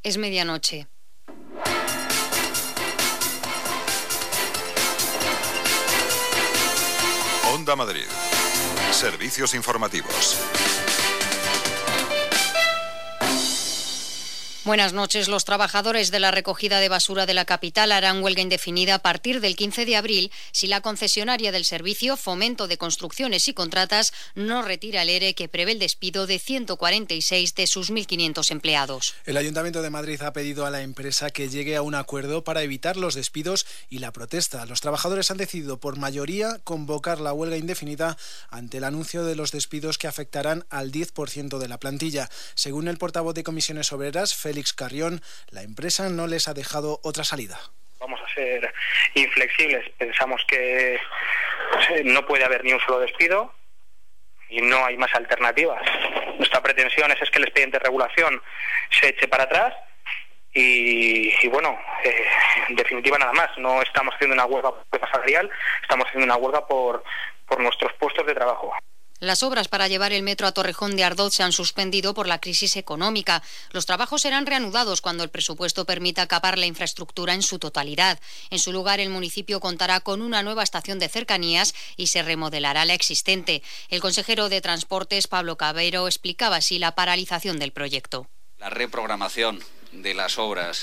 Es medianoche. Onda Madrid. Servicios informativos. Buenas noches. Los trabajadores de la recogida de basura de la capital harán huelga indefinida a partir del 15 de abril si la concesionaria del servicio Fomento de Construcciones y Contratas no retira el ERE que prevé el despido de 146 de sus 1.500 empleados. El Ayuntamiento de Madrid ha pedido a la empresa que llegue a un acuerdo para evitar los despidos y la protesta. Los trabajadores han decidido por mayoría convocar la huelga indefinida ante el anuncio de los despidos que afectarán al 10% de la plantilla. Según el portavoz de Comisiones Obreras, Félix Carrión, la empresa no les ha dejado otra salida. Vamos a ser inflexibles. Pensamos que no puede haber ni un solo despido y no hay más alternativas. Nuestra pretensión es que el expediente de regulación se eche para atrás y bueno, en definitiva nada más. No estamos haciendo una huelga por tema salarial, estamos haciendo una huelga por nuestros puestos de trabajo. Las obras para llevar el metro a Torrejón de Ardoz se han suspendido por la crisis económica. Los trabajos serán reanudados cuando el presupuesto permita acabar la infraestructura en su totalidad. En su lugar, el municipio contará con una nueva estación de cercanías y se remodelará la existente. El consejero de Transportes, Pablo Cabero, explicaba así la paralización del proyecto. La reprogramación de las obras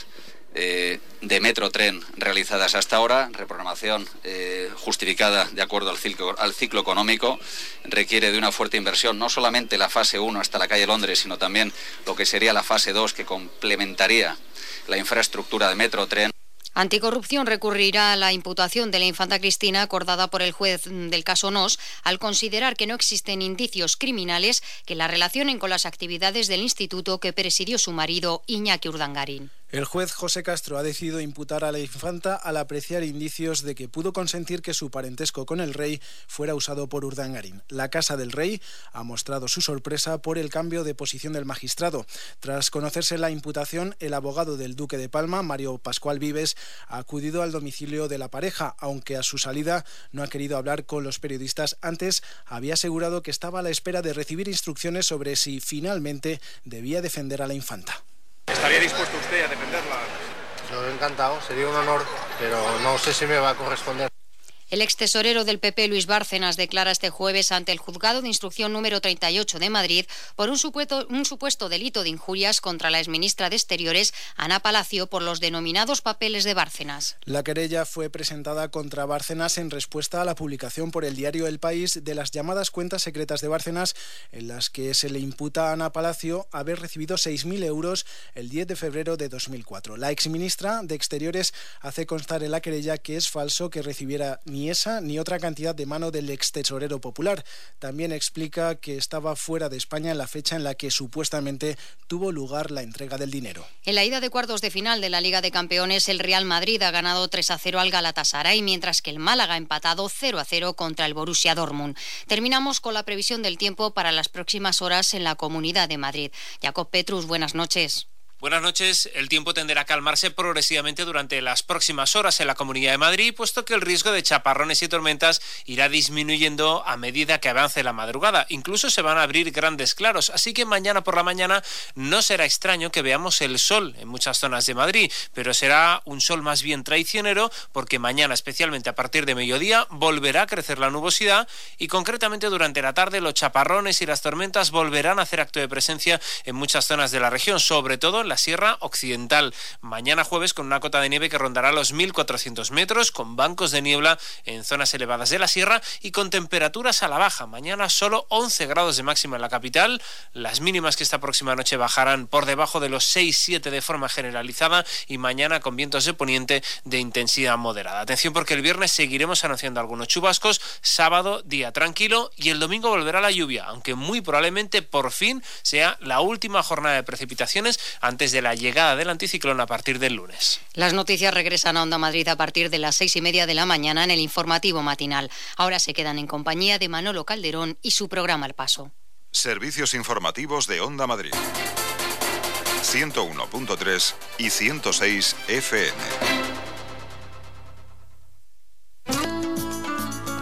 de metro tren realizadas hasta ahora, reprogramación justificada de acuerdo al ciclo económico, requiere de una fuerte inversión, no solamente la fase 1 hasta la calle Londres, sino también lo que sería la fase 2 que complementaría la infraestructura de metro tren. Anticorrupción recurrirá a la imputación de la infanta Cristina acordada por el juez del caso Nos al considerar que no existen indicios criminales que la relacionen con las actividades del instituto que presidió su marido Iñaki Urdangarín. El juez José Castro ha decidido imputar a la infanta al apreciar indicios de que pudo consentir que su parentesco con el rey fuera usado por Urdangarín. La Casa del Rey ha mostrado su sorpresa por el cambio de posición del magistrado. Tras conocerse la imputación, el abogado del Duque de Palma, Mario Pascual Vives, ha acudido al domicilio de la pareja, aunque a su salida no ha querido hablar con los periodistas. Antes había asegurado que estaba a la espera de recibir instrucciones sobre si finalmente debía defender a la infanta. ¿Estaría dispuesto usted a defenderla? Yo encantado, sería un honor, pero no sé si me va a corresponder. El extesorero del PP, Luis Bárcenas, declara este jueves ante el Juzgado de Instrucción número 38 de Madrid por un supuesto delito de injurias contra la exministra de Exteriores, Ana Palacio, por los denominados papeles de Bárcenas. La querella fue presentada contra Bárcenas en respuesta a la publicación por el diario El País de las llamadas cuentas secretas de Bárcenas, en las que se le imputa a Ana Palacio haber recibido 6.000 euros el 10 de febrero de 2004. La exministra de Exteriores hace constar en la querella que es falso que recibiera ni esa ni otra cantidad de mano del extesorero popular. También explica que estaba fuera de España en la fecha en la que supuestamente tuvo lugar la entrega del dinero. En la ida de cuartos de final de la Liga de Campeones, el Real Madrid ha ganado 3-0 al Galatasaray, mientras que el Málaga ha empatado 0-0 contra el Borussia Dortmund. Terminamos con la previsión del tiempo para las próximas horas en la Comunidad de Madrid. Jacob Petrus, buenas noches. Buenas noches. El tiempo tenderá a calmarse progresivamente durante las próximas horas en la Comunidad de Madrid, puesto que el riesgo de chaparrones y tormentas irá disminuyendo a medida que avance la madrugada. Incluso se van a abrir grandes claros, así que mañana por la mañana no será extraño que veamos el sol en muchas zonas de Madrid, pero será un sol más bien traicionero, porque mañana, especialmente a partir de mediodía, volverá a crecer la nubosidad y concretamente durante la tarde los chaparrones y las tormentas volverán a hacer acto de presencia en muchas zonas de la región, sobre todo en la Sierra Occidental. Mañana jueves con una cota de nieve que rondará los 1.400 metros, con bancos de niebla en zonas elevadas de la sierra y con temperaturas a la baja. Mañana solo 11 grados de máxima en la capital. Las mínimas que esta próxima noche bajarán por debajo de los 6-7 de forma generalizada y mañana con vientos de poniente de intensidad moderada. Atención porque el viernes seguiremos anunciando algunos chubascos, sábado día tranquilo y el domingo volverá la lluvia, aunque muy probablemente por fin sea la última jornada de precipitaciones antes de la llegada del anticiclón a partir del lunes. Las noticias regresan a Onda Madrid a partir de las 6:30 de la mañana en el informativo matinal. Ahora se quedan en compañía de Manolo Calderón y su programa Al Paso. Servicios informativos de Onda Madrid. 101.3 y 106 FM.